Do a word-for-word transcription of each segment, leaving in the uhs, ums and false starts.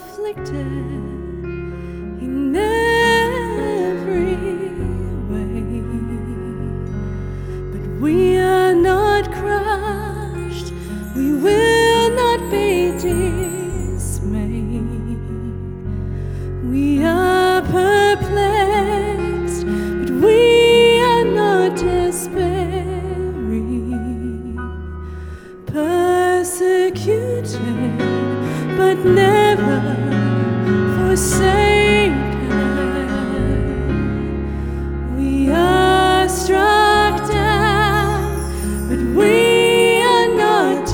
afflicted in every way, but we are not crushed, we will not be dismayed. We are perplexed, but we are not despairing. Persecuted, but never forsaken. We are struck down, but we are not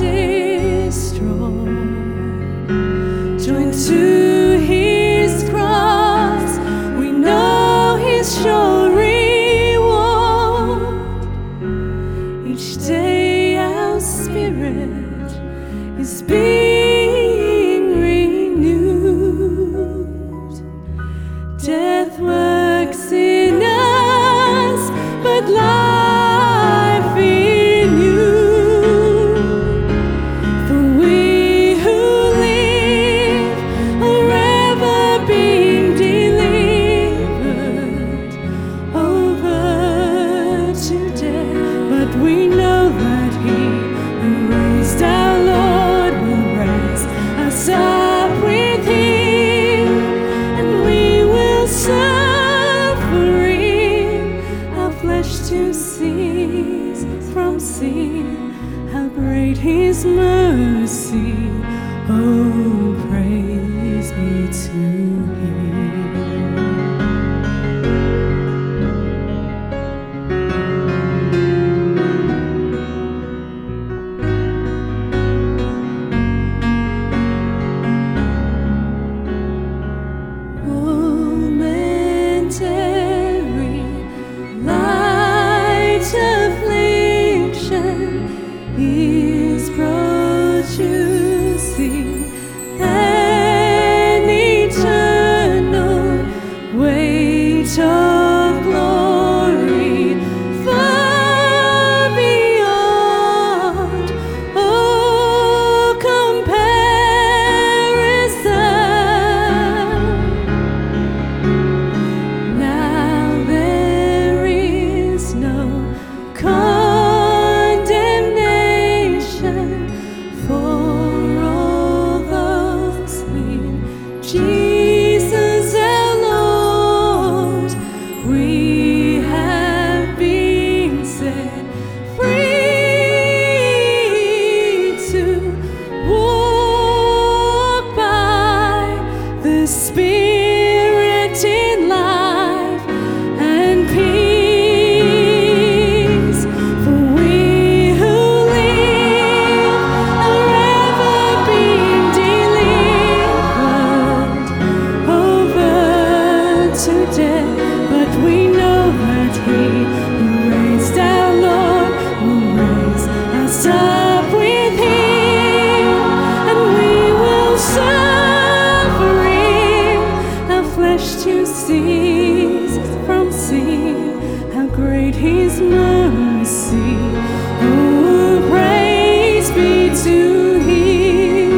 destroyed. Joined to His cross, we know His sure reward. Each day our spirit is being renewed. Death works in us, but life in you. For we who live are ever being delivered over to death, but we know that He who raised our Lord will raise us up with Him, and we will suffering our flesh to cease from sin. How great His mercy! Oh, praise be to Him. Momentary light affliction is producing an eternal weight of glory far beyond all comparison. Now there is no condemnation for all those in Jesus our Lord. We have been set free to walk by the Spirit in life and peace. For we who live are ever being delivered over to death, but we know that He who raised our Lord will raise us up with Him, and we will suffering our flesh to cease from sin. How great His mercy! Oh, praise be to Him.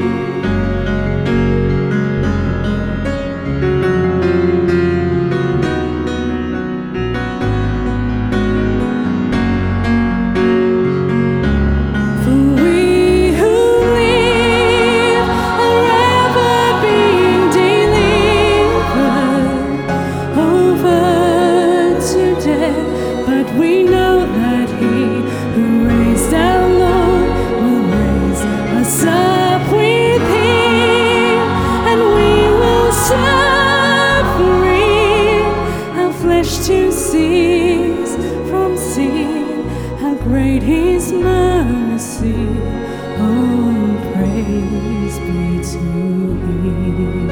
For we who live are ever being delivered over to death, but we know that He who raised our Lord will raise us up with Him, and we will suffering our flesh to cease from sin. How great His mercy! Oh, praise be to Him.